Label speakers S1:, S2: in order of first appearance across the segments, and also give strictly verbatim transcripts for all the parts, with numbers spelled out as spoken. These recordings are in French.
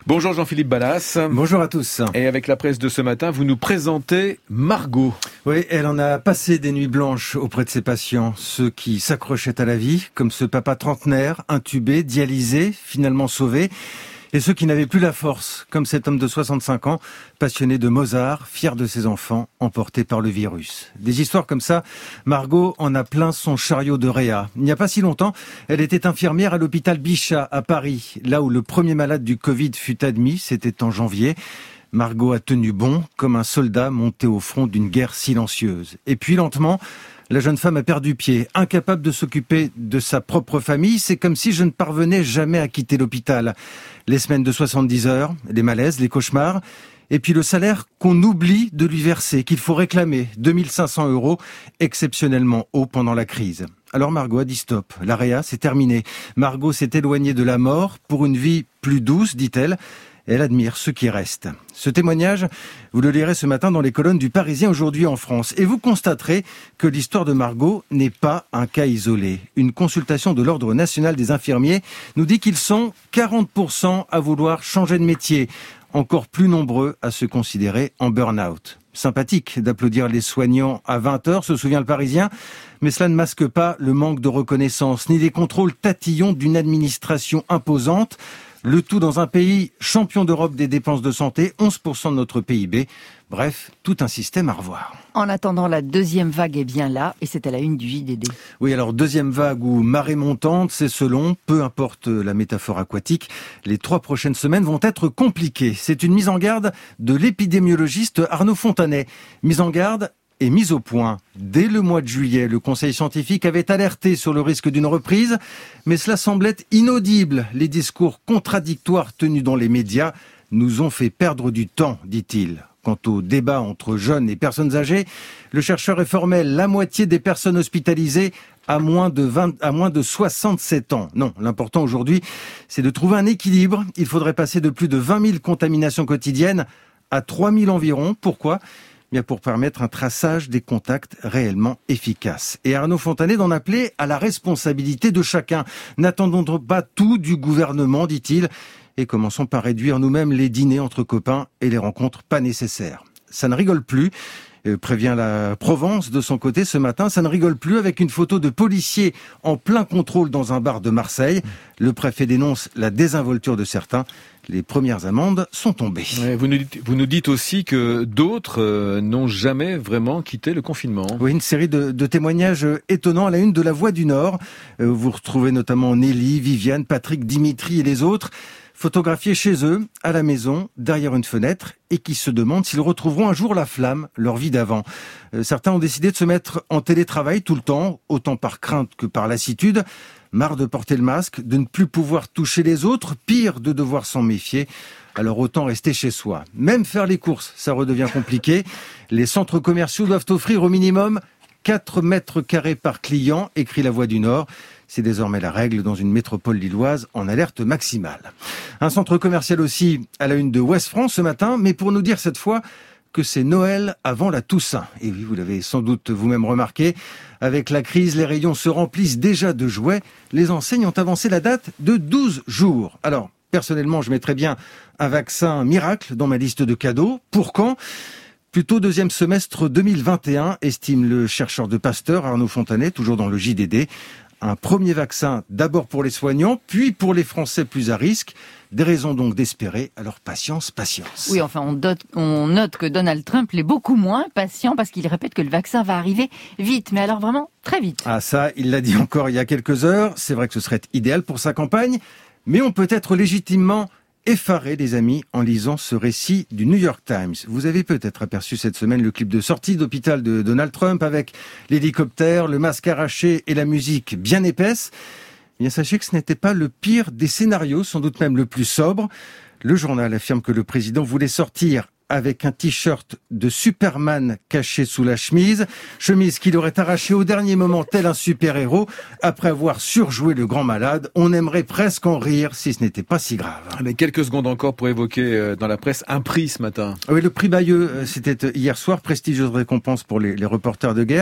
S1: Bonjour Jean-Philippe Ballas.
S2: Bonjour à tous.
S1: Et avec la presse de ce matin, vous nous présentez Margot.
S2: Oui, elle en a passé des nuits blanches auprès de ses patients, ceux qui s'accrochaient à la vie, comme ce papa trentenaire, intubé, dialysé, finalement sauvé, et ceux qui n'avaient plus la force, comme cet homme de soixante-cinq ans, passionné de Mozart, fier de ses enfants, emporté par le virus. Des histoires comme ça, Margot en a plein son chariot de réa. Il n'y a pas si longtemps, elle était infirmière à l'hôpital Bichat à Paris, là où le premier malade du Covid fut admis, c'était en janvier. Margot a tenu bon, comme un soldat monté au front d'une guerre silencieuse. Et puis lentement, la jeune femme a perdu pied, incapable de s'occuper de sa propre famille. C'est comme si je ne parvenais jamais à quitter l'hôpital. Les semaines de soixante-dix heures, les malaises, les cauchemars, et puis le salaire qu'on oublie de lui verser, qu'il faut réclamer, deux mille cinq cents euros, exceptionnellement haut pendant la crise. Alors Margot a dit stop, la réa, c'est terminé. Margot s'est éloignée de la mort pour une vie plus douce, dit-elle. Elle admire ceux qui restent. Ce témoignage, vous le lirez ce matin dans les colonnes du Parisien aujourd'hui en France. Et vous constaterez que l'histoire de Margot n'est pas un cas isolé. Une consultation de l'Ordre national des infirmiers nous dit qu'ils sont quarante pour cent à vouloir changer de métier, encore plus nombreux à se considérer en burn-out. Sympathique d'applaudir les soignants à vingt heures, se souvient le Parisien, mais cela ne masque pas le manque de reconnaissance, ni les contrôles tatillons d'une administration imposante. Le tout dans un pays champion d'Europe des dépenses de santé, onze pour cent de notre P I B. Bref, tout un système à revoir.
S3: En attendant, la deuxième vague est bien là et c'est à la une du J D D.
S2: Oui, alors deuxième vague ou marée montante, c'est selon, peu importe la métaphore aquatique, les trois prochaines semaines vont être compliquées. C'est une mise en garde de l'épidémiologiste Arnaud Fontanet. Mise en garde et mise au point. Dès le mois de juillet, le Conseil scientifique avait alerté sur le risque d'une reprise, mais cela semblait inaudible. Les discours contradictoires tenus dans les médias nous ont fait perdre du temps, dit-il. Quant au débat entre jeunes et personnes âgées, le chercheur est formel. La moitié des personnes hospitalisées à moins de vingt, à moins de soixante-sept ans. Non, l'important aujourd'hui, c'est de trouver un équilibre. Il faudrait passer de plus de vingt mille contaminations quotidiennes à trois mille environ. Pourquoi ? Bien pour permettre un traçage des contacts réellement efficace. Et Arnaud Fontanet d'en appeler à la responsabilité de chacun. N'attendons pas tout du gouvernement, dit-il, et commençons par réduire nous-mêmes les dîners entre copains et les rencontres pas nécessaires. Ça ne rigole plus, euh, prévient la Provence de son côté ce matin, ça ne rigole plus avec une photo de policiers en plein contrôle dans un bar de Marseille. Le préfet dénonce la désinvolture de certains. Les premières amendes sont tombées.
S1: Ouais, vous, nous dites, vous nous dites aussi que d'autres euh, n'ont jamais vraiment quitté le confinement.
S2: Oui, une série de, de témoignages étonnants à la une de La Voix du Nord. Euh, vous retrouvez notamment Nelly, Viviane, Patrick, Dimitri et les autres, photographiés chez eux, à la maison, derrière une fenêtre, et qui se demandent s'ils retrouveront un jour la flamme, leur vie d'avant. Euh, certains ont décidé de se mettre en télétravail tout le temps, autant par crainte que par lassitude. Marre de porter le masque, de ne plus pouvoir toucher les autres, pire de devoir s'en méfier. Alors autant rester chez soi. Même faire les courses, ça redevient compliqué. Les centres commerciaux doivent offrir au minimum quatre mètres carrés par client, écrit La Voix du Nord. C'est désormais la règle dans une métropole lilloise en alerte maximale. Un centre commercial aussi à la une de Ouest France ce matin, mais pour nous dire cette fois que c'est Noël avant la Toussaint. Et oui, vous l'avez sans doute vous-même remarqué, avec la crise, les rayons se remplissent déjà de jouets. Les enseignes ont avancé la date de douze jours. Alors, personnellement, je mettrais bien un vaccin miracle dans ma liste de cadeaux. Pour quand ? Plutôt deuxième semestre deux mille vingt et un, estime le chercheur de Pasteur, Arnaud Fontanet, toujours dans le J D D. Un premier vaccin d'abord pour les soignants, puis pour les Français plus à risque. Des raisons donc d'espérer, alors patience, patience.
S3: Oui, enfin, on, dote, on note que Donald Trump l'est beaucoup moins patient parce qu'il répète que le vaccin va arriver vite, mais alors vraiment très vite.
S2: Ah ça, il l'a dit encore il y a quelques heures, c'est vrai que ce serait idéal pour sa campagne, mais on peut être légitimement effaré, les amis, en lisant ce récit du New York Times. Vous avez peut-être aperçu cette semaine le clip de sortie d'hôpital de Donald Trump avec l'hélicoptère, le masque arraché et la musique bien épaisse. Eh bien, sachez que ce n'était pas le pire des scénarios, sans doute même le plus sobre. Le journal affirme que le président voulait sortir avec un t-shirt de Superman caché sous la chemise, chemise qu'il aurait arrachée au dernier moment tel un super-héros. Après avoir surjoué le grand malade, on aimerait presque en rire si ce n'était pas si grave.
S1: Mais quelques secondes encore pour évoquer dans la presse un prix ce matin.
S2: Oui, le prix Bayeux, c'était hier soir, prestigieuse récompense pour les, les reporters de guerre.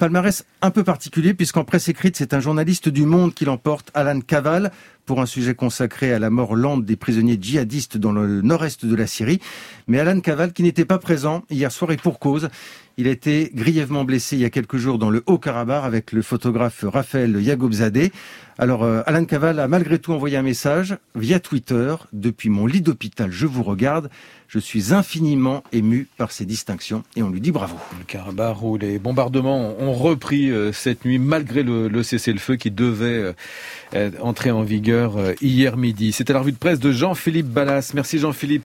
S2: Palmarès un peu particulier puisqu'en presse écrite, c'est un journaliste du Monde qui l'emporte, Alan Kaval, pour un sujet consacré à la mort lente des prisonniers djihadistes dans le nord-est de la Syrie. Mais Alan Kaval qui n'était pas présent hier soir et pour cause. Il a été grièvement blessé il y a quelques jours dans le Haut-Karabakh avec le photographe Raphaël Yagobzadeh. Alors euh, Alan Kaval a malgré tout envoyé un message via Twitter. Depuis mon lit d'hôpital, je vous regarde. Je suis infiniment ému par ces distinctions et on lui dit bravo.
S1: Le Karabakh où les bombardements ont repris euh, cette nuit malgré le, le cessez-le-feu qui devait euh, entrer en vigueur euh, hier midi. C'était la revue de presse de Jean-Philippe Ballas. Merci Jean-Philippe.